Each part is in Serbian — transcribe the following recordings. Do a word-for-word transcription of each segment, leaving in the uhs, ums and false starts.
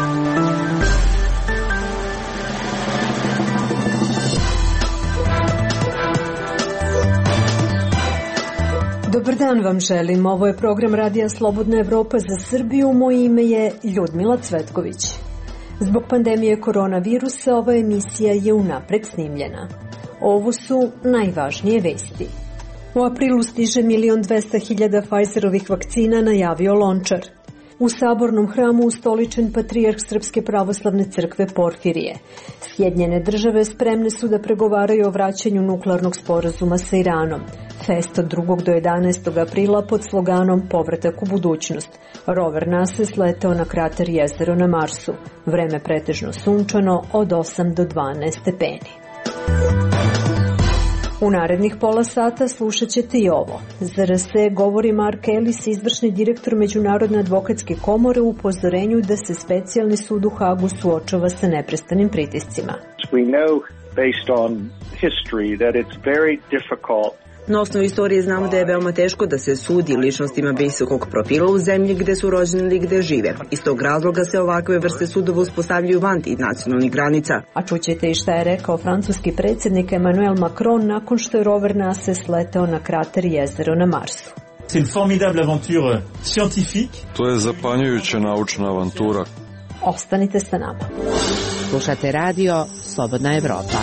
Dobar dan vam želim. Ovo je program Radija Slobodna Evropa za Srbiju. Moje ime je Ljudmila Cvetković. Zbog pandemije koronavirusa ova emisija je unapred snimljena. Ovo su najvažnije vesti. U aprilu stiže milion dvesta hiljada Pfizerovih vakcina, najavio Lončar. U Sabornom hramu ustoličen patrijarh Srpske pravoslavne crkve Porfirije. Sjedinjene države spremne su da pregovaraju o vraćanju nuklearnog sporazuma sa Iranom. Fest od drugog do jedanaestog aprila pod sloganom Povratak u budućnost. Rover NASA sleteo na krater Jezero na Marsu. Vreme pretežno sunčano od osam do dvanaest stepeni. U narednih pola sata slušat ćete i ovo. Za R S govori Mark Ellis, izvršni direktor Međunarodne advokatske komore, u upozorenju da se specijalni sud u Hagu suočava sa neprestanim pritiscima. We know based on history that it's very difficult. Na osnovu istorije znamo da je veoma teško da se sudi ličnostima visokog profila u zemlji gde su rođeni ili gde žive. Iz tog razloga se ovakve vrste sudova uspostavljaju van tih nacionalnih granica. A čućete i šta je rekao francuski predsjednik Emmanuel Macron nakon što je rover NASA sleteo na krater Jezero na Marsu. C'est une formidable aventure scientifique. To je zapanjujuća naučna avantura. Ostanite sa nama. Slušate radio Slobodna Evropa.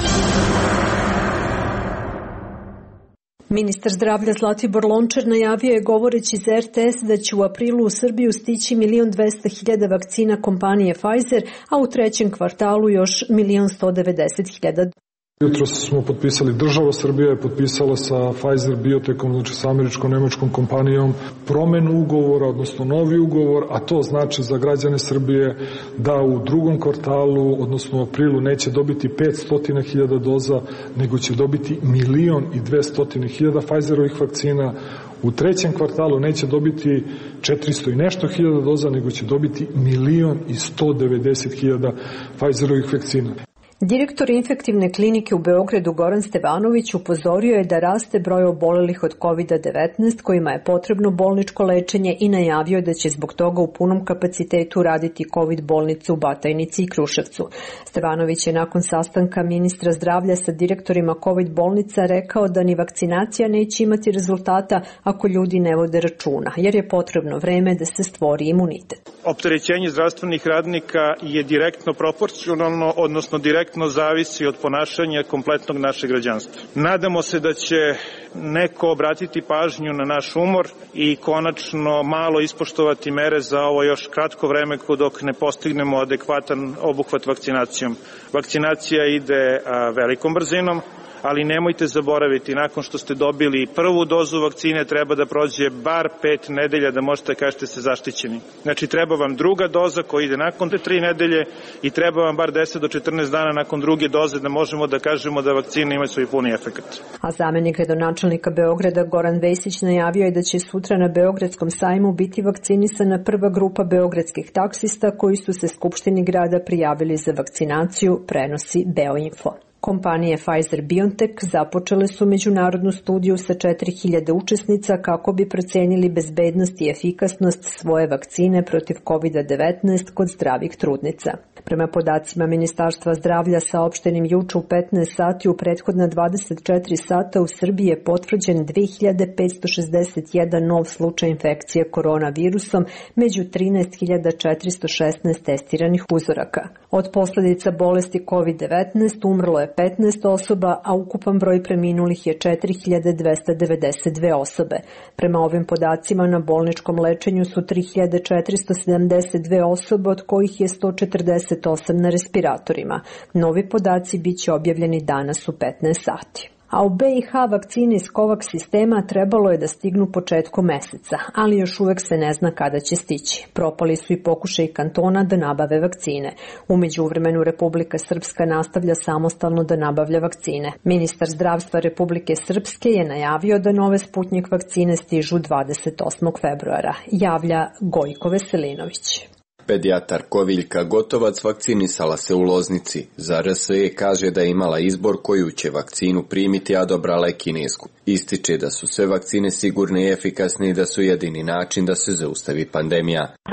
Ministar zdravlja Zlatibor Lončar najavio je govoreći za R T S da će u aprilu u Srbiju stići milion dvesta hiljada vakcina kompanije Pfizer, a u trećem kvartalu još milion sto devedeset hiljada. Jutro smo potpisali, država Srbija je potpisala sa Pfizer Biotekom, znači sa američko-nemačkom kompanijom, promenu ugovora, odnosno novi ugovor, a to znači za građane Srbije da u drugom kvartalu, odnosno u aprilu, neće dobiti petsto hiljada doza, nego će dobiti milion i dvesta hiljada Pfizerovih vakcina. U trećem kvartalu neće dobiti četiristo i nešto hiljada doza, nego će dobiti milion i sto devedeset hiljada Pfizerovih vakcina. Direktor infektivne klinike u Beogradu Goran Stevanović upozorio je da raste broj obolelih od kovid devetnaest kojima je potrebno bolničko lečenje i najavio da će zbog toga u punom kapacitetu raditi COVID bolnicu u Batajnici i Kruševcu. Stevanović je nakon sastanka ministra zdravlja sa direktorima COVID bolnica rekao da ni vakcinacija neće imati rezultata ako ljudi ne vode računa, jer je potrebno vreme da se stvori imunitet. Opterećenje zdravstvenih radnika je direktno proporcionalno, odnosno direktno zavisi od ponašanja kompletnog našeg građanstva. Nadamo se da će neko obratiti pažnju na naš umor i konačno malo ispoštovati mere za ovo još kratko vreme dok ne postignemo adekvatan obuhvat vakcinacijom. Vakcinacija ide a, velikom brzinom, ali nemojte zaboraviti, nakon što ste dobili prvu dozu vakcine, treba da prođe bar pet nedelja da možete da kažete se zaštićeni. Znači, treba vam druga doza koja ide nakon te tri nedelje i treba vam bar deset do četrnaest dana nakon druge doze da možemo da kažemo da vakcina ima svoj puni efekat. A zamenik gradonačelnika Beograda Goran Vesić najavio je da će sutra na Beogradskom sajmu biti vakcinisana prva grupa beogradskih taksista koji su se Skupštini grada prijavili za vakcinaciju, prenosi Beoinfo. Kompanije Pfizer-BioNTech započele su međunarodnu studiju sa četiri hiljade učesnica kako bi procenili bezbednost i efikasnost svoje vakcine protiv kovid devetnaest kod zdravih trudnica. Prema podacima Ministarstva zdravlja saopštenim juče u petnaest sati, u prethodna dvadeset četiri sata u Srbiji je potvrđen dve hiljade petsto šezdeset jedan nov slučaj infekcije koronavirusom među trinaest hiljada četiristo šesnaest testiranih uzoraka. Od posljedica bolesti kovid devetnaest umrlo je petnaest osoba, a ukupan broj preminulih je četiri hiljade dvesta devedeset dve osobe. Prema ovim podacima na bolničkom lečenju su tri hiljade četiristo sedamdeset dve osobe, od kojih je sto četrdeset osam na respiratorima. Novi podaci biće objavljeni danas u petnaest sati. A u B i H vakcine iz COVAX sistema trebalo je da stignu početkom meseca, ali još uvek se ne zna kada će stići. Propali su i pokušaj kantona da nabave vakcine. U međuvremenu Republika Srpska nastavlja samostalno da nabavlja vakcine. Ministar zdravstva Republike Srpske je najavio da nove Sputnjik vakcine stižu dvadeset osmog februara, javlja Gojko Veselinović. Pedijatar Koviljka Gotovac vakcinisala se u Loznici. Za R S E kaže da je imala izbor koju će vakcinu primiti, a dobrala je kinesku. Ističe da su sve vakcine sigurne i efikasne i da su jedini način da se zaustavi pandemija.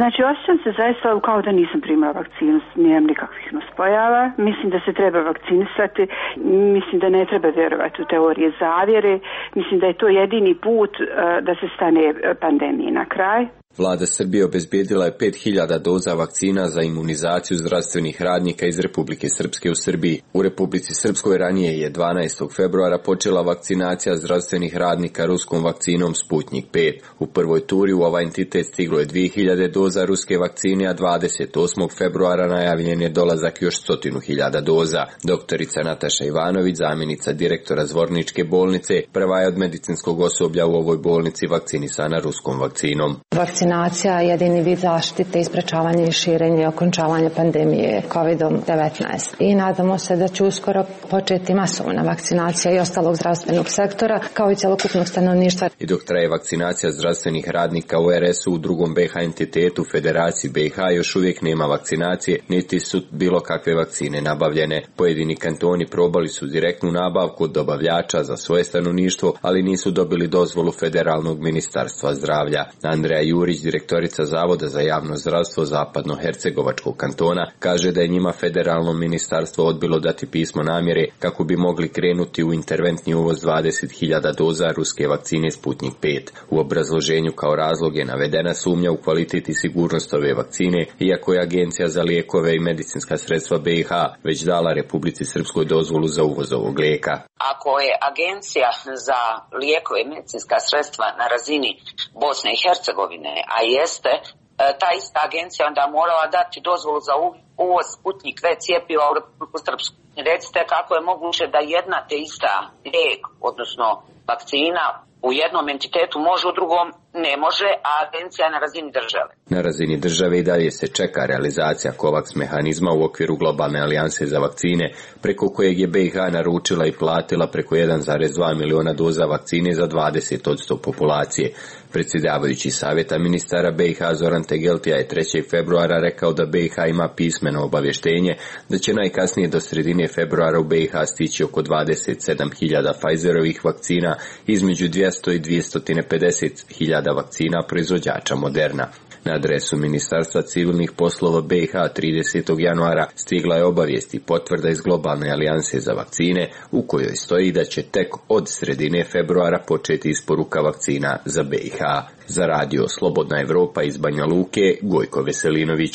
Znači, osjećam se zaista kao da nisam primila vakcinu, nemam nikakvih nuspojava. Mislim da se treba vakcinisati, mislim da ne treba vjerovati u teorije zavjere, mislim da je to jedini put uh, da se stane pandemiji na kraj. Vlada Srbije obezbijedila je pet hiljada doza vakcina za imunizaciju zdravstvenih radnika iz Republike Srpske u Srbiji. U Republici Srpskoj ranije je dvanaestog februara počela vakcinacija zdravstvenih radnika ruskom vakcinom Sputnjik pet. U prvoj turi u ovaj entitet stiglo je dvije hiljade doza ruske vakcine, a dvadeset osmog februara najavljen je dolazak još stotinu hiljada doza. Doktorica Nataša Ivanović, zamjenica direktora Zvorničke bolnice, prva je od medicinskog osoblja u ovoj bolnici vakcinisana ruskom vakcinom. Vakcinacija je jedini vid zaštite i sprečavanje i širenje i okončavanje pandemije kovid devetnaest. I nadamo se da će uskoro početi masovna vakcinacija i ostalog zdravstvenog sektora, kao i celokupnog stanovništva. I dok traje vakcinacija zdravstvenih radnika u er es u, u drugom be ha entitetu Federaciji be ha još uvijek nema vakcinacije, niti su bilo kakve vakcine nabavljene. Pojedini kantoni probali su direktnu nabavku od dobavljača za svoje stanovništvo, ali nisu dobili dozvolu Federalnog ministarstva zdravlja. Andreja Jurić, direktorica Zavoda za javno zdravstvo Zapadno-Hercegovačkog kantona, kaže da je njima federalno ministarstvo odbilo dati pismo namjere kako bi mogli krenuti u interventni uvoz dvadeset hiljada doza ruske vakcine Sputnjik pet. U obrazloženju kao razlog je navedena sumnja u kvalitet i sigurnost ove vakcine, iako je Agencija za lijekove i medicinska sredstva be ha već dala Republici Srpskoj dozvolu za uvoz ovog lijeka. Ako je Agencija za lijekove i medicinska sredstva na razini Bosne i Hercegovine, a jeste, ta ista agencija onda morala dati dozvolu za uvoz Sputnjik V cijepiva u Republiku Srpsku. Recite kako je moguće da jedna te ista lijek, odnosno vakcina, u jednom entitetu može, u drugom ne može, a agencija je na razini države. Na razini države i dalje se čeka realizacija COVAX mehanizma u okviru globalne alijanse za vakcine, preko kojeg je be ha naručila i platila preko jedan zarez dva miliona doza vakcine za dvadeset posto populacije. Predsjedavajući savjeta ministara be ha Zoran Tegeltija je trećeg februara rekao da be ha ima pismeno obavještenje da će najkasnije do sredine februara u be ha stići oko dvadeset sedam hiljada Pfizerovih vakcina, između dvjesto i dvjesto pedeset hiljada vakcina proizvođača Moderna. Na adresu Ministarstva civilnih poslova be ha tridesetog januara stigla je obavijest i potvrda iz globalne alijanse za vakcine u kojoj stoji da će tek od sredine februara početi isporuka vakcina za be ha. Za radio Slobodna Evropa iz Banja Luke, Gojko Veselinović.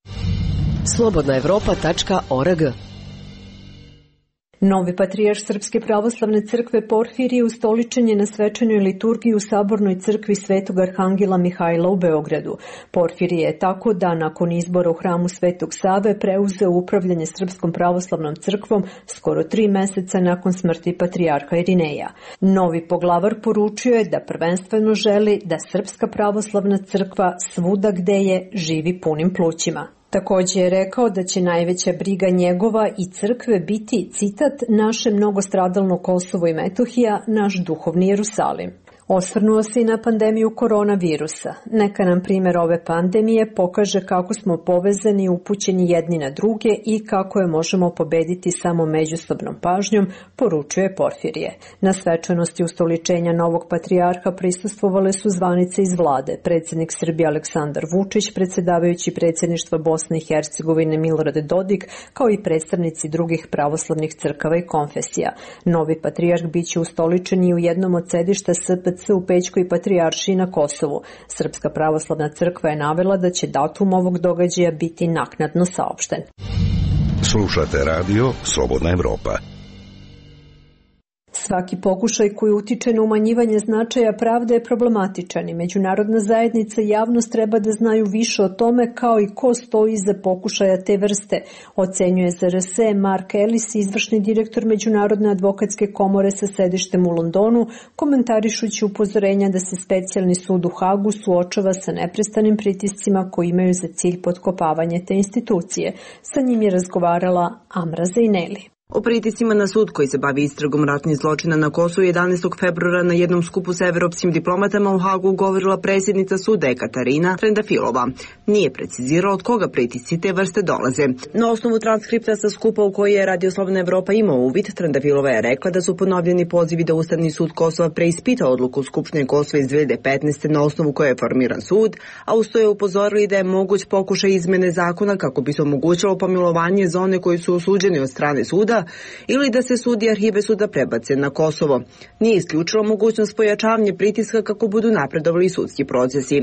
slobodna evropa tačka org. Novi patrijarh Srpske pravoslavne crkve Porfirije ustoličen je na svečanoj liturgiji u Sabornoj crkvi Svetog Arhangela Mihajla u Beogradu. Porfirije je tako da nakon izbora u hramu Svetog Save preuzeo upravljanje Srpskom pravoslavnom crkvom skoro tri meseca nakon smrti patrijarha Irineja. Novi poglavar poručio je da prvenstveno želi da Srpska pravoslavna crkva svuda gde je živi punim plućima. Također je rekao da će najveća briga njegova i crkve biti, citat, naše mnogostradalno Kosovo i Metohija, naš duhovni Jerusalim. Osvrnuo se i na pandemiju koronavirusa. Neka nam primjer ove pandemije pokaže kako smo povezani i upućeni jedni na druge i kako je možemo pobediti samo međusobnom pažnjom, poručuje Porfirije. Na svečanosti ustoličenja novog patrijarha prisustvovale su zvanice iz vlade, predsjednik Srbije Aleksandar Vučić, predsjedavajući predsjedništva Bosne i Hercegovine Milorad Dodik, kao i predstavnici drugih pravoslavnih crkava i konfesija. Novi patrijarh biće ustoličen i u jednom od sedišta S P C u Pećkoj patrijaršiji na Kosovu. Srpska pravoslavna crkva je navela da će datum ovog događaja biti naknadno saopšten. Slušate radio Slobodna Evropa. Svaki pokušaj koji utiče na umanjivanje značaja pravde je problematičan i međunarodna zajednica i javnost treba da znaju više o tome kao i ko stoji iza pokušaja te vrste, ocenjuje za er es e Mark Ellis, izvršni direktor Međunarodne advokatske komore sa sedištem u Londonu, komentarišući upozorenja da se specijalni sud u Hagu suočava sa neprestanim pritiscima koji imaju za cilj potkopavanje te institucije. Sa njim je razgovarala Amra Zejneli. O pritiscima na sud koji se bavi istragom ratnih zločina na Kosovu jedanaestog februara na jednom skupu sa evropskim diplomatama u Hagu govorila predsjednica suda Ekaterina Trendafilova. Nije precizirala od koga pritisci te vrste dolaze. Na osnovu transkripta sa skupa u koji je Radio Slobodna Evropa imao uvid, Trendafilova je rekla da su ponovljeni pozivi da Ustavni sud Kosova preispita odluku Skupštine Kosova iz dve hiljade petnaeste. na osnovu koje je formiran sud, a uz to je upozorili da je moguć pokušaj izmene zakona kako bi se omogućilo pomilovanje za one koji su osuđeni od strane suda ili da se sud i arhive suda prebace na Kosovo. Nije isključilo mogućnost pojačavanja pritiska kako budu napredovali sudski procesi.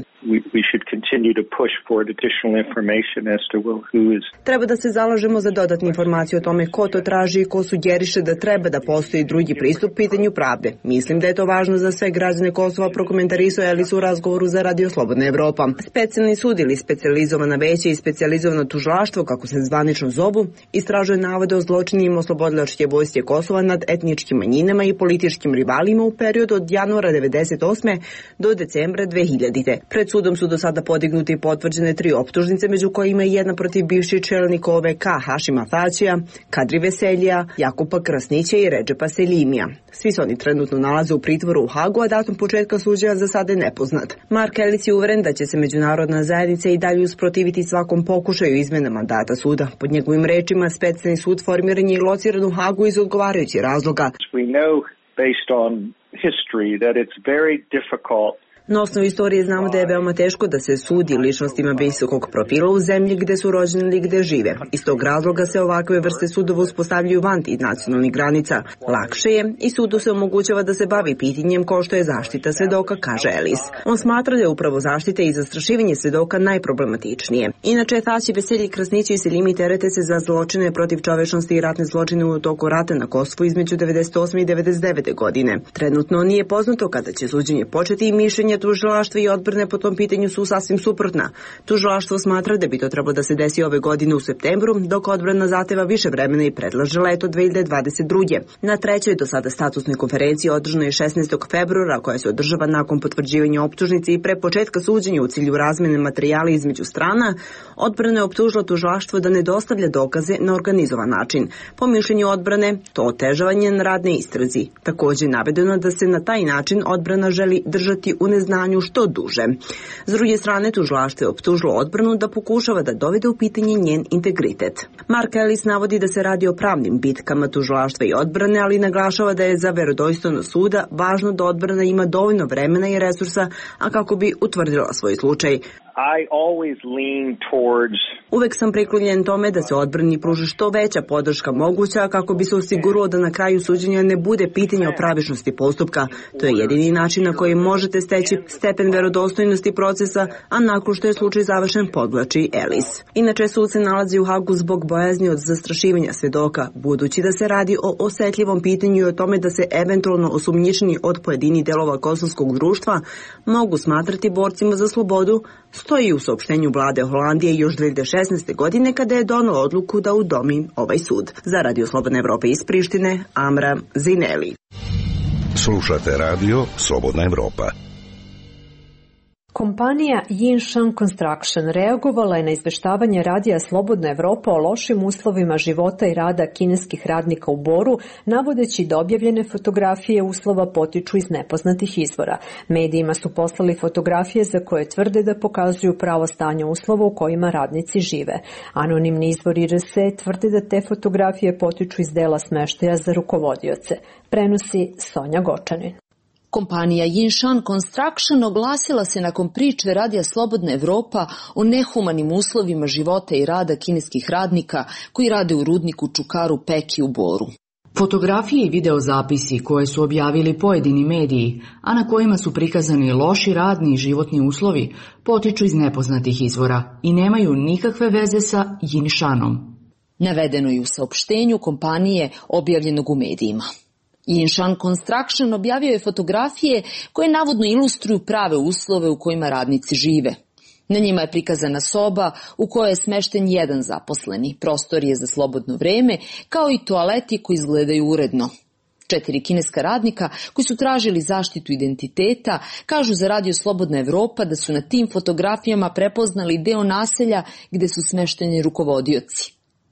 Treba da se zalažemo za dodatne informacije o tome ko to traži i ko sugeriše da treba da postoji drugi pristup pitanju pravde. Mislim da je to važno za sve građane Kosova, prokomentarisao Ellis u razgovoru za Radio Slobodna Evropa. Specijalni sud ili specijalizovana veća i specijalizovano tužilaštvo, kako se zvanično zovu, istražuje navode o zločinima oslobodilačke vojske Kosova nad etničkim manjinama i političkim rivalima u periodu od januara devedeset osme do decembra dve hiljadite. Pred sudom su do sada podignuti i potvrđene tri optužnice, među kojima je jedna protiv bivših čelnika O V K Hašima Tačija, Kadri Veselija, Jakupa Krasnića i Redžepa Selimija. Svi se oni trenutno nalaze u pritvoru u Hagu, a datum početka suđenja za sada je nepoznat. Mark Ellis je uveren da će se međunarodna zajednica i dalje usprotiviti svakom pokušaju izmene mandata suda. Pod njegovim rečima, specijalni sud formiran je i lociran u Hagu iz odgovarajućih razloga. We know based on history that it's very difficult. Na osnovu istorije znamo da je veoma teško da se sudi ličnostima visokog profila u zemlji gde su rođeni ili gde žive. Iz tog razloga se ovakve vrste sudova uspostavljaju van tih nacionalnih granica. Lakše je i sudu se omogućava da se bavi pitanjem kao što je zaštita svedoka, kaže Ellis. On smatra da je upravo zaštita i zastrašivanje svedoka najproblematičnije. Inače, Tači, Veselji, Krasnići i Selimi terete se za zločine protiv čovečnosti i ratne zločine u toku rata na Kosovu između devedeset osme i devedeset devete. godine. Trenutno nije poznato kada će suđenje početi i mišljenje tužilaštva i odbrane po tom pitanju su sasvim suprotna. Tužilaštvo smatra da bi to trebalo da se desi ove godine u septembru, dok odbrana zahteva više vremena i predlaže leto dve hiljade dvadeset druge. Na trećoj do sada statusnoj konferenciji održanoj šesnaestog februara, koja se održava nakon potvrđivanja optužnice i pre početka suđenja u cilju razmene materijala između strana, odbrana je optužila tužilaštvo da ne dostavlja dokaze na organizovan način. Po mišljenju odbrane, to otežavanje na radne istrazi. Takođe je navedeno da se na taj način odbrana želi držati u neznanju što duže. S druge strane, tužilaštvo je optužilo odbranu da pokušava da dovede u pitanje njen integritet. Mark Ellis navodi da se radi o pravnim bitkama tužilaštva i odbrane, ali naglašava da je za verodostojnost suda važno da odbrana ima dovoljno vremena i resursa, a kako bi utvrdila svoj slučaj. I always lean towards... Uvek sam priklonjen tome da se odbrani pruži što veća podrška moguća kako bi se osiguralo da na kraju suđenja ne bude pitanje o pravičnosti postupka. To je jedini način na koji možete steći stepen verodostojnosti procesa, a nakon što je slučaj završen, podvlači Ellis. Inače, sud se nalazi u Hagu zbog bojazni od zastrašivanja svedoka, budući da se radi o osetljivom pitanju i o tome da se eventualno osumnjičeni od pojedinih delova kosovskog društva mogu smatrati borcima za slobodu, stoji u saopštenju vlade Holandije još dve hiljade šesnaeste. godine kada je donela odluku da udomi ovaj sud. Za Radio Slobodna Evropa iz Prištine, Amra Zineli. Slušate Radio Slobodna Evropa. Kompanija Yinshan Construction reagovala je na izveštavanje Radija Slobodna Evropa o lošim uslovima života i rada kineskih radnika u Boru, navodeći da objavljene fotografije uslova potiču iz nepoznatih izvora. Medijima su poslali fotografije za koje tvrde da pokazuju pravo stanje uslova u kojima radnici žive. Anonimni izvori R S tvrde da te fotografije potiču iz dela smeštaja za rukovodioce. Prenosi Sonja Gočanin. Kompanija Yinshan Construction oglasila se nakon priče Radija Slobodna Evropa o nehumanim uslovima života i rada kineskih radnika koji rade u rudniku Čukaru Peki u Boru. Fotografije i videozapisi koje su objavili pojedini mediji, a na kojima su prikazani loši radni i životni uslovi, potiču iz nepoznatih izvora i nemaju nikakve veze sa Yinshanom. Navedeno je u saopštenju kompanije objavljenog u medijima. Yinshan Construction objavio je fotografije koje navodno ilustruju prave uslove u kojima radnici žive. Na njima je prikazana soba u kojoj je smešten jedan zaposleni, prostorije za slobodno vreme, kao i toaleti koji izgledaju uredno. Četiri kineska radnika koji su tražili zaštitu identiteta kažu za Radio Slobodna Evropa da su na tim fotografijama prepoznali deo naselja gde su smešteni rukovodioci.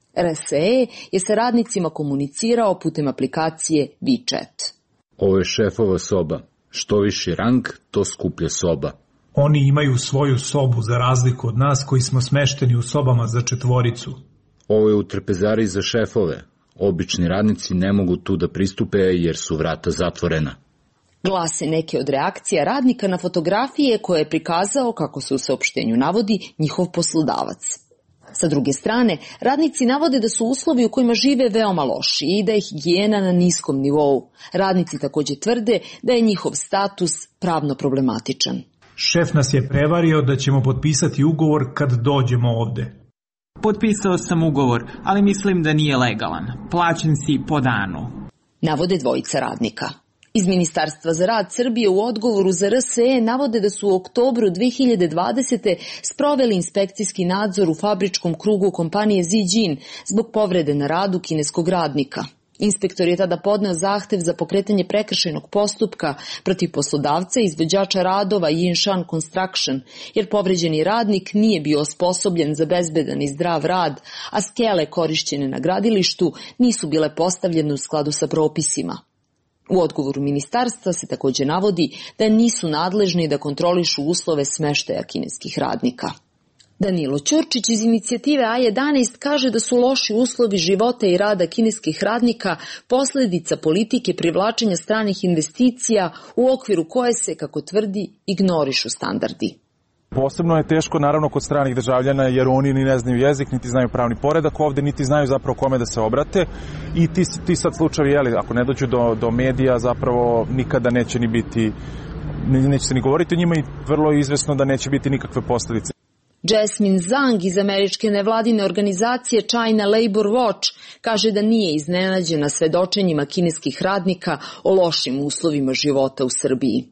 R S E je sa radnicima komunicirao putem aplikacije WeChat. Ovo je šefova soba. Što viši rang, to skuplja soba. Oni imaju svoju sobu za razliku od nas koji smo smešteni u sobama za četvoricu. Ovo je u trpezari za šefove. Obični radnici ne mogu tu da pristupe jer su vrata zatvorena. Glase neke od reakcija radnika na fotografije koje je prikazao, kako se u saopštenju navodi, njihov poslodavac. Sa druge strane, radnici navode da su uslovi u kojima žive veoma loši i da je higijena na niskom nivou. Radnici takođe tvrde da je njihov status pravno problematičan. Šef nas je prevario da ćemo potpisati ugovor kad dođemo ovde. Potpisao sam ugovor, ali mislim da nije legalan. Plaćen si po danu. Navode dvojica radnika. Iz Ministarstva za rad Srbije u odgovoru za R S E navode da su u oktobru dve hiljade dvadesete. sproveli inspekcijski nadzor u fabričkom krugu kompanije Zijin zbog povrede na radu kineskog radnika. Inspektor je tada podneo zahtev za pokretanje prekršajnog postupka protiv poslodavca i izvođača radova Yinshan Construction, jer povređeni radnik nije bio osposobljen za bezbedan i zdrav rad, a skele korišćene na gradilištu nisu bile postavljene u skladu sa propisima. U odgovoru ministarstva se takođe navodi da nisu nadležni da kontrolišu uslove smeštaja kineskih radnika. Danilo Ćurčić iz inicijative A jedanaest kaže da su loši uslovi života i rada kineskih radnika posledica politike privlačenja stranih investicija u okviru koje se, kako tvrdi, ignorišu standardi. Posebno je teško naravno kod stranih državljana jer oni ni ne znaju jezik, niti znaju pravni poredak ovde, niti znaju zapravo kome da se obrate i ti, ti sad slučajevi, jeli, ako ne dođu do, do medija, zapravo nikada neće ni biti, neće se ni govoriti o njima i vrlo je izvesno da neće biti nikakve posledice. Jasmine Zhang iz američke nevladine organizacije China Labor Watch kaže da nije iznenađena svedočenjima kineskih radnika o lošim uslovima života u Srbiji.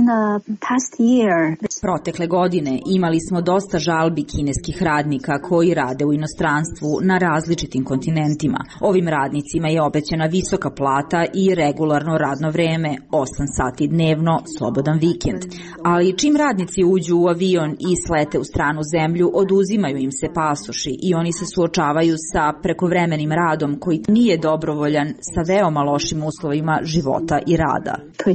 Protekle godine imali smo dosta žalbi kineskih radnika koji rade u inostranstvu na različitim kontinentima. Ovim radnicima je obećana visoka plata i regularno radno vreme, osam sati dnevno, slobodan vikend. Ali čim radnici uđu u avion i slete u stranu zemlju, oduzimaju im se pasoši i oni se suočavaju sa prekovremenim radom koji nije dobrovoljan sa veoma lošim uslovima života i rada.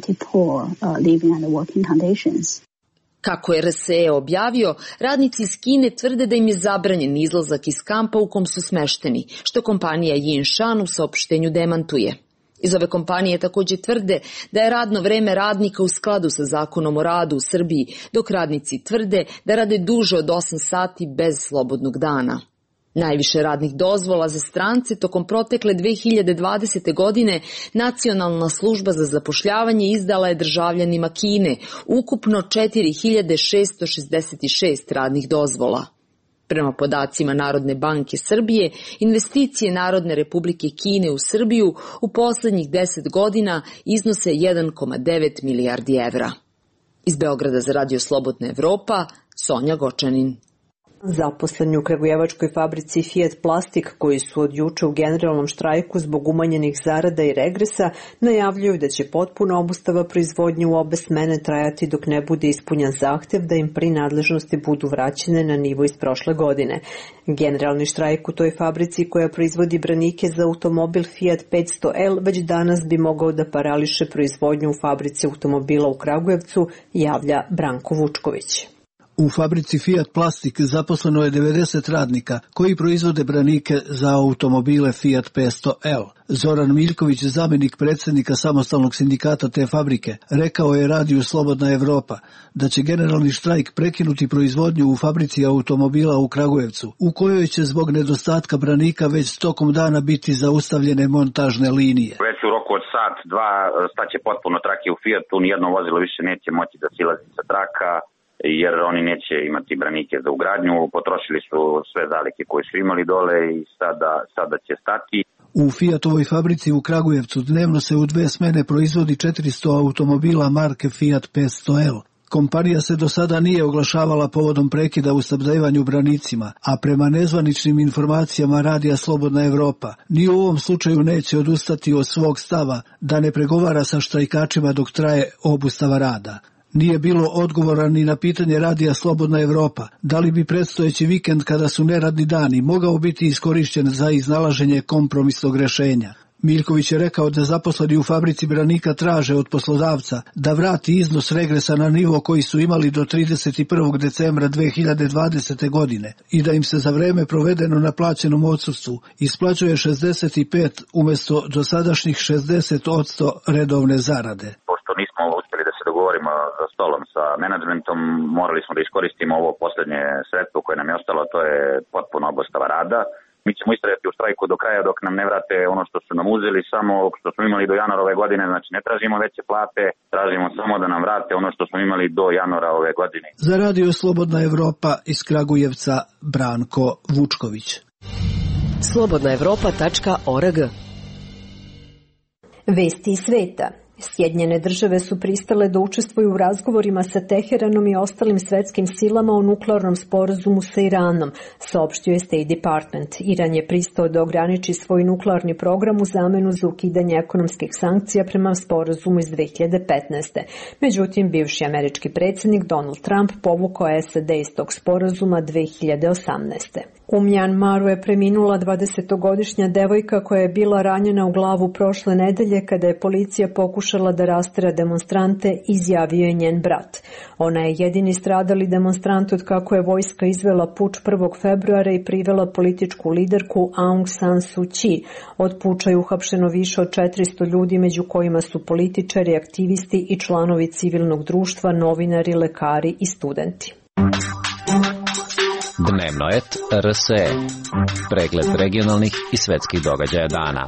Kako je R S E objavio, radnici iz Kine tvrde da im je zabranjen izlazak iz kampa u kom su smešteni, što kompanija Yinshan u saopštenju demantuje. Iz ove kompanije takođe tvrde da je radno vreme radnika u skladu sa zakonom o radu u Srbiji, dok radnici tvrde da rade duže od osam sati bez slobodnog dana. Najviše radnih dozvola za strance tokom protekle dve hiljade dvadesete. godine Nacionalna služba za zapošljavanje izdala je državljanima Kine, ukupno četiri hiljade šesto šezdeset šest radnih dozvola. Prema podacima Narodne banke Srbije, investicije Narodne republike Kine u Srbiju u poslednjih deset godina iznose jedan zarez devet milijardi evra. Iz Beograda za Radio Slobodna Evropa, Sonja Gočanin. Zaposleni u kragujevačkoj fabrici Fiat Plastik, koji su od juče u generalnom štrajku zbog umanjenih zarada i regresa, najavljuju da će potpuna obustava proizvodnje u obe smene trajati dok ne bude ispunjen zahtev da im prinadležnosti budu vraćene na nivo iz prošle godine. Generalni štrajk u toj fabrici koja proizvodi branike za automobil Fiat petsto L već danas bi mogao da parališe proizvodnju u fabrici automobila u Kragujevcu, javlja Branko Vučković. U fabrici Fiat Plastik zaposleno je devedeset radnika koji proizvode branike za automobile Fiat petsto L. Zoran Miljković, zamenik predsjednika samostalnog sindikata te fabrike, rekao je Radiju Slobodna Evropa da će generalni štrajk prekinuti proizvodnju u fabrici automobila u Kragujevcu, u kojoj će zbog nedostatka branika već tokom dana biti zaustavljene montažne linije. Već u roku od sat, dva staće potpuno trake u Fiatu, nijedno vozilo više neće moći da silazi sa traka, jer oni neće imati branike za ugradnju, potrošili su sve zalihe koje su imali dole i sada, sada će stati. U Fiatovoj fabrici u Kragujevcu dnevno se u dve smene proizvodi četiristo automobila marke Fiat petsto L. Kompanija se do sada nije oglašavala povodom prekida u snabdevanju branicima, a prema nezvaničnim informacijama Radija Slobodna Evropa ni u ovom slučaju neće odustati od svog stava da ne pregovara sa štrajkačima dok traje obustava rada. Nije bilo odgovora ni na pitanje radija Slobodna Evropa, da li bi predstojeći vikend kada su neradni dani mogao biti iskorišćen za iznalaženje kompromisnog rešenja. Miljković je rekao da zaposleni u fabrici branika traže od poslodavca da vrati iznos regresa na nivo koji su imali do trideset prvog decembra dve hiljade dvadesete. godine i da im se za vreme provedeno na plaćenom odsustvu isplaćuje šezdeset pet umjesto dosadašnjih šezdeset posto redovne zarade. Pošto nismo uspjeli da se dogovorimo za stolom sa menadžmentom, morali smo da iskoristimo ovo posljednje sredstvo koje nam je ostalo, to je potpuno obustava rada. Mi ćemo istrajati u štrajku do kraja dok nam ne vrate ono što su nam uzeli, samo što smo imali do januara ove godine, znači ne tražimo veće plate, tražimo samo da nam vrate ono što smo imali do januara ove godine. Za Radio Slobodna Evropa iz Kragujevca, Branko Vučković. slobodna evropa tačka org. Vesti iz sveta. Sjedinjene države su pristale da učestvuju u razgovorima sa Teheranom i ostalim svetskim silama o nuklearnom sporazumu sa Iranom, saopštio je State Department. Iran je pristao da ograniči svoj nuklearni program u zamenu za ukidanje ekonomskih sankcija prema sporazumu iz dve hiljade petnaeste. Međutim, bivši američki predsjednik Donald Trump povukao je S A D iz tog sporazuma dve hiljade osamnaeste. U Mjanmaru je preminula dvadesetogodišnja devojka koja je bila ranjena u glavu prošle nedelje kada je policija pokušala da rastera demonstrante, izjavio je njen brat. Ona je jedini stradali demonstrant od kako je vojska izvela puč prvog februara i privela političku liderku Aung San Suu Kyi. Od puča je uhapšeno više od četiristo ljudi, među kojima su političari, aktivisti i članovi civilnog društva, novinari, lekari i studenti. Dnevno et R S E. Pregled regionalnih i svetskih događaja dana.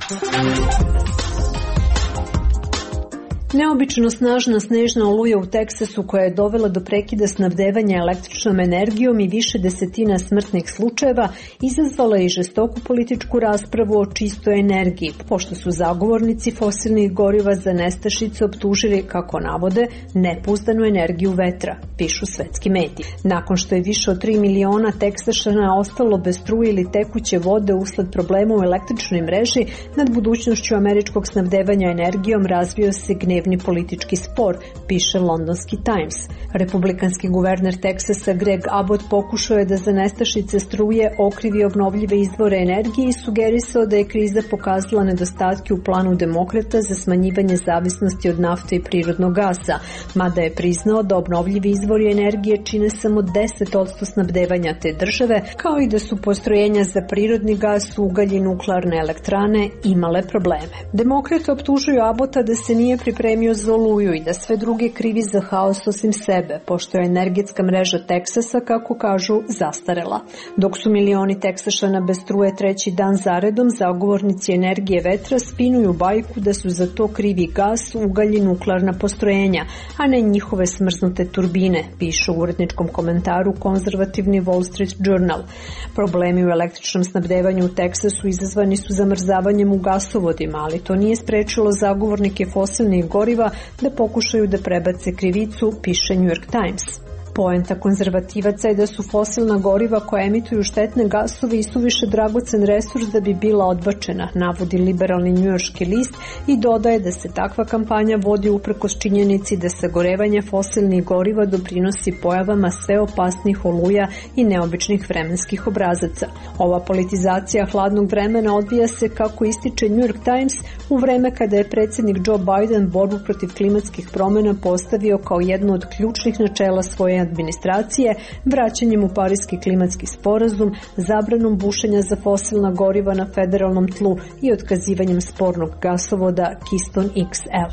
Neobično snažna snežna oluja u Teksasu koja je dovela do prekida snabdevanja električnom energijom i više desetina smrtnih slučajeva izazvala i žestoku političku raspravu o čistoj energiji, pošto su zagovornici fosilnih goriva za nestašice optužili, kako navode, nepouzdanu energiju vetra, pišu svetski mediji. Nakon što je više od tri miliona Teksašana ostalo bez struje ili tekuće vode usled problema u električnoj mreži, nad budućnošću američkog snabdevanja energijom razvio se gnev politički spor, piše londonski Times. Republikanski guverner Teksasa Greg Abbott pokušao je da za nestašice struje okrivi obnovljive izvore energije i sugerisao da je kriza pokazala nedostatke u planu demokrata za smanjivanje zavisnosti od nafte i prirodnog gasa, mada je priznao da obnovljivi izvori energije čine samo deset posto snabdevanja te države, kao i da su postrojenja za prirodni gas, ugalj i nuklearne elektrane imale probleme. Demokrate optužuju Abbotta da se nije pripremio za oluju i da sve druge krivi za haos osim sebe, pošto je energetska mreža Teksasa, kako kažu, zastarela. Dok su milioni Teksašana bez struje treći dan zaredom, zagovornici energije vetra spinuju bajku da su za to krivi gas, ugalj i nuklearna postrojenja, a ne njihove smrznute turbine, pišu u uredničkom komentaru konzervativni Wall Street Journal. Problemi u električnom snabdevanju u Teksasu izazvani su zamrzavanjem u gasovodima, ali to nije sprečilo zagovornike fosilnih goriva da pokušaju da prebace krivicu, piše New York Times. Poenta konzervativaca je da su fosilna goriva koja emituju štetne gasove i suviše dragocen resurs da bi bila odbačena, navodi liberalni njujorški list i dodaje da se takva kampanja vodi uprkos činjenici da sagorevanje fosilnih goriva doprinosi pojavama sve opasnih oluja i neobičnih vremenskih obrazaca. Ova politizacija hladnog vremena odvija se, kako ističe New York Times, u vreme kada je predsjednik Joe Biden borbu protiv klimatskih promjena postavio kao jedno od ključnih načela svoje administracije, vraćanjem u Pariski klimatski sporazum, zabranom bušenja za fosilna goriva na federalnom tlu i otkazivanjem spornog gasovoda Keystone X L.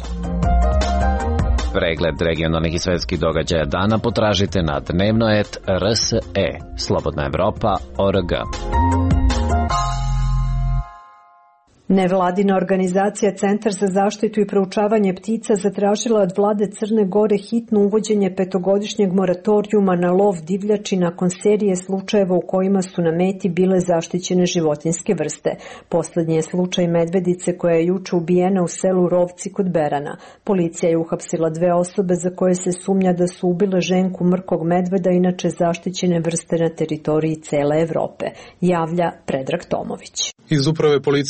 Pregled regionalnih i svetskih događaja dana potražite na dnevno et R S E. Slobodna Evropa org. Nevladina organizacija Centar za zaštitu i proučavanje ptica zatražila od vlade Crne Gore hitno uvođenje petogodišnjeg moratorijuma na lov divljači nakon serije slučajeva u kojima su na meti bile zaštićene životinjske vrste. Poslednji je slučaj medvedice koja je juče ubijena u selu Rovci kod Berana. Policija je uhapsila dve osobe za koje se sumnja da su ubile ženku mrkog medveda, inače zaštićene vrste na teritoriji cele Evrope, javlja Predrag Tomović. Iz uprave policije saopšteno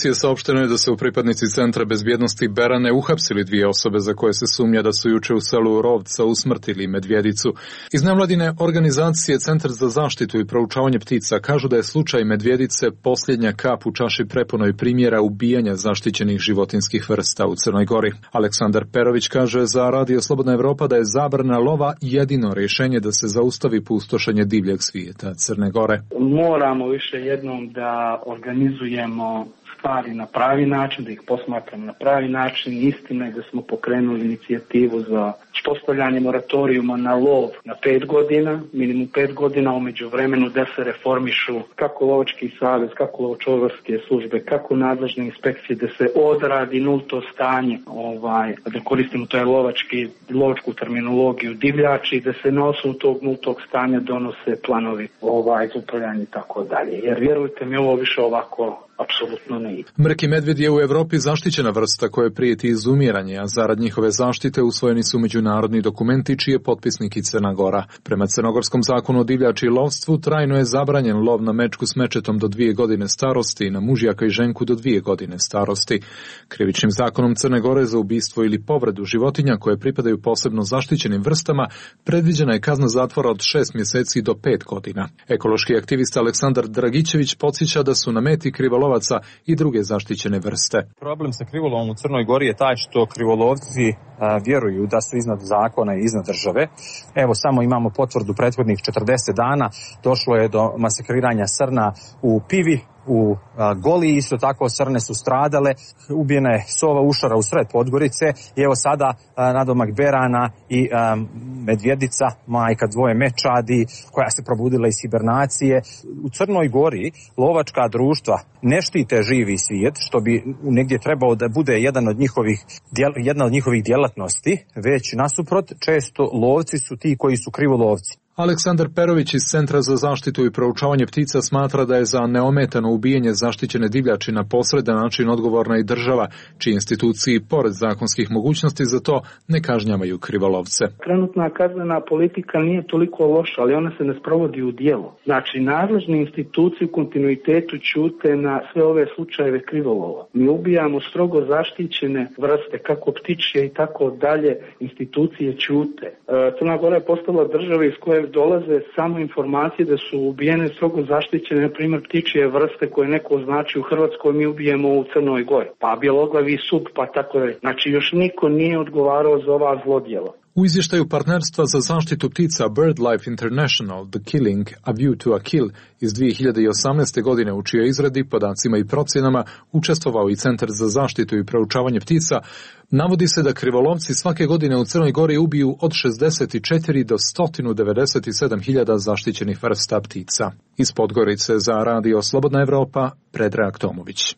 Saopšteno je da se u pripadnici Centra bezbjednosti Berane uhapsili dvije osobe za koje se sumnja da su juče u selu Rovca usmrtili medvjedicu. Iz nevladine organizacije Centar za zaštitu i proučavanje ptica kažu da je slučaj medvjedice posljednja kap u čaši prepunoj primjera ubijanja zaštićenih životinskih vrsta u Crnoj Gori. Aleksandar Perović kaže za Radio Slobodna Evropa da je zabrana lova jedino rješenje da se zaustavi pustošenje divljeg svijeta Crne Gore. Moramo više jednom da organizujemo stvari na pravi način, da ih posmatramo na pravi način. Istina je da smo pokrenuli inicijativu za postavljanje moratorijuma na lov na pet godina, minimum pet godina, umeđu vremenu da se reformišu kako lovački savez, kako lovočuvarske službe, kako nadležne inspekcije, da se odradi nulto stanje, ovaj, da koristimo to je lovački, lovačku terminologiju divljači, da se na osnovu tog nultog stanja donose planovi ovaj, za upravljanje i tako dalje. Jer vjerujte mi, ovo više ovako apsolutno ne ide. Mrki medvjed je u Evropi zaštićena vrsta koja prijeti izumiranje, a zarad njihove zaštite usvojeni su međunarodni dokumenti čiji je potpisnik i Crna Gora. Prema crnogorskom zakonu o divljači i lovstvu trajno je zabranjen lov na mečku s mečetom do dvije godine starosti i na mužjaka i ženku do dvije godine starosti. Krivičnim zakonom Crne Gore za ubistvo ili povredu životinja koje pripadaju posebno zaštićenim vrstama predviđena je kazna zatvora od šest mjeseci do pet godina. Ekološki aktivista Aleksandar Dragićević podsjeća da su na meti krivolovaca i druge zaštićene vrste. Problem sa krivolovom u Crnoj Gori je taj što krivolovci a, vjeruju da su iznad zakona i iznad države. Evo samo imamo potvrdu prethodnih četrdeset dana, došlo je do masakriranja srna u Pivi, u a, Goliji, isto tako srne su stradale, ubijena je sova ušara u sred Podgorice i evo sada a, nadomak berana i a, medvjedica, majka dvoje mečadi koja se probudila iz hibernacije. U Crnoj Gori lovačka društva ne štite živi svijet, što bi negdje trebalo da bude jedan od njihovih, jedna od njihovih djelatnosti, već nasuprot često lovci su ti koji su krivolovci. Aleksandar Perović iz Centra za zaštitu i proučavanje ptica smatra da je za neometano ubijanje zaštićene divljači na posredan način odgovorna i država, čiji instituciji pored zakonskih mogućnosti za to ne kažnjavaju krivolovce. Trenutna kaznena politika nije toliko loša, ali ona se ne sprovodi u djelo. Znači, nadležne institucije u kontinuitetu ćute na sve ove slučajeve krivolova. Mi ubijamo strogo zaštićene vrste, kako ptičje i tako dalje, institucije ćute. Crna Gora je postala država iz koje dolaze samo informacije da su ubijene strogo zaštićene, na primjer ptičje vrste koje neko označi u Hrvatskoj, mi ubijemo u Crnoj Gori. Pa bjeloglavi sup, pa tako da. Znači još niko nije odgovarao za ova zlodjela. U izvještaju partnerstva za zaštitu ptica BirdLife International, The Killing, A View to a Kill iz dvije hiljade osamnaeste. godine u čijoj izradi, podacima i procjenama učestvovao i Centar za zaštitu i proučavanje ptica, navodi se da krivolovci svake godine u Crnoj Gori ubiju od šezdeset četiri do sto devedeset sedam hiljada zaštićenih vrsta ptica. Iz Podgorice za Radio Slobodna Evropa, Predrag Tomović.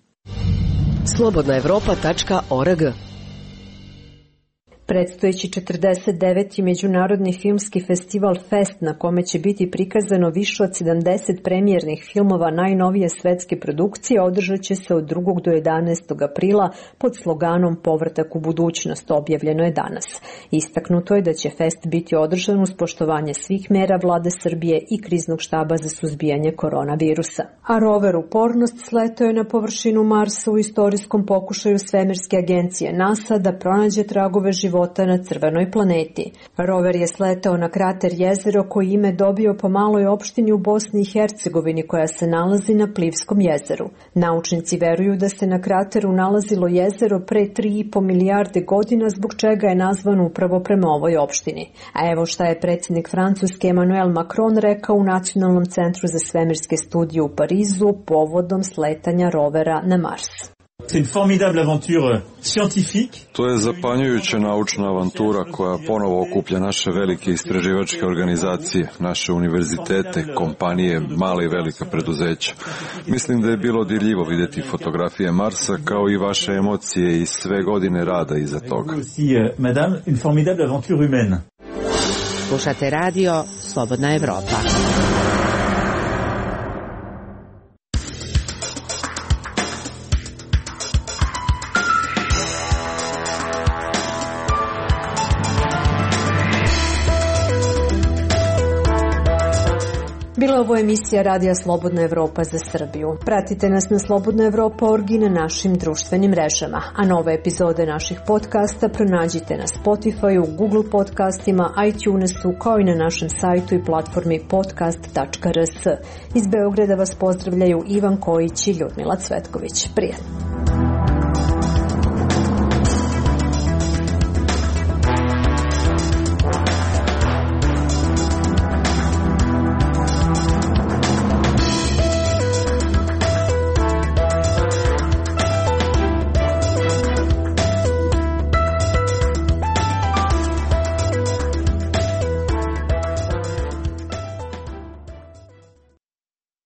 slobodna evropa tačka org. Predstojeći četrdeset deveti. Međunarodni filmski festival Fest, na kome će biti prikazano više od sedamdeset premijernih filmova najnovije svetske produkcije, održat će se od drugog do jedanaestog aprila pod sloganom Povratak u budućnost, objavljeno je danas. Istaknuto je da će Fest biti održan uz poštovanje svih mera vlade Srbije i kriznog štaba za suzbijanje koronavirusa. A rover Upornost sletao je na površinu Marsa u istorijskom pokušaju svemirske agencije NASA da pronađe tragove života na crvenoj planeti. Rover je sletao na krater jezero koji ime dobio po maloj opštini u Bosni i Hercegovini koja se nalazi na Plivskom jezeru. Naučnici veruju da se na krateru nalazilo jezero pre tri i po milijarde godina, zbog čega je nazvan upravo prema ovoj opštini. A evo šta je predsjednik Francuske Emmanuel Macron rekao u Nacionalnom centru za svemirske studije u Parizu povodom sletanja rovera na Mars. To je zapanjujuća naučna avantura koja ponovo okuplja naše velike istraživačke organizacije, naše univerzitete, kompanije, male i velika preduzeća. Mislim da je bilo dirljivo vidjeti fotografije Marsa kao i vaše emocije i sve godine rada iza toga. Slušate radio Slobodna Evropa. Bilo Bila ovo emisija Radija Slobodna Evropa za Srbiju. Pratite nas na Slobodna Evropa punkt org i na našim društvenim mrežama, a nove epizode naših podcasta pronađite na Spotify, Google podcastima, iTunesu, kao i na našem sajtu i platformi podcast tačka r s. Iz Beograda vas pozdravljaju Ivan Kojić i Ljudmila Cvetković. Prijatno!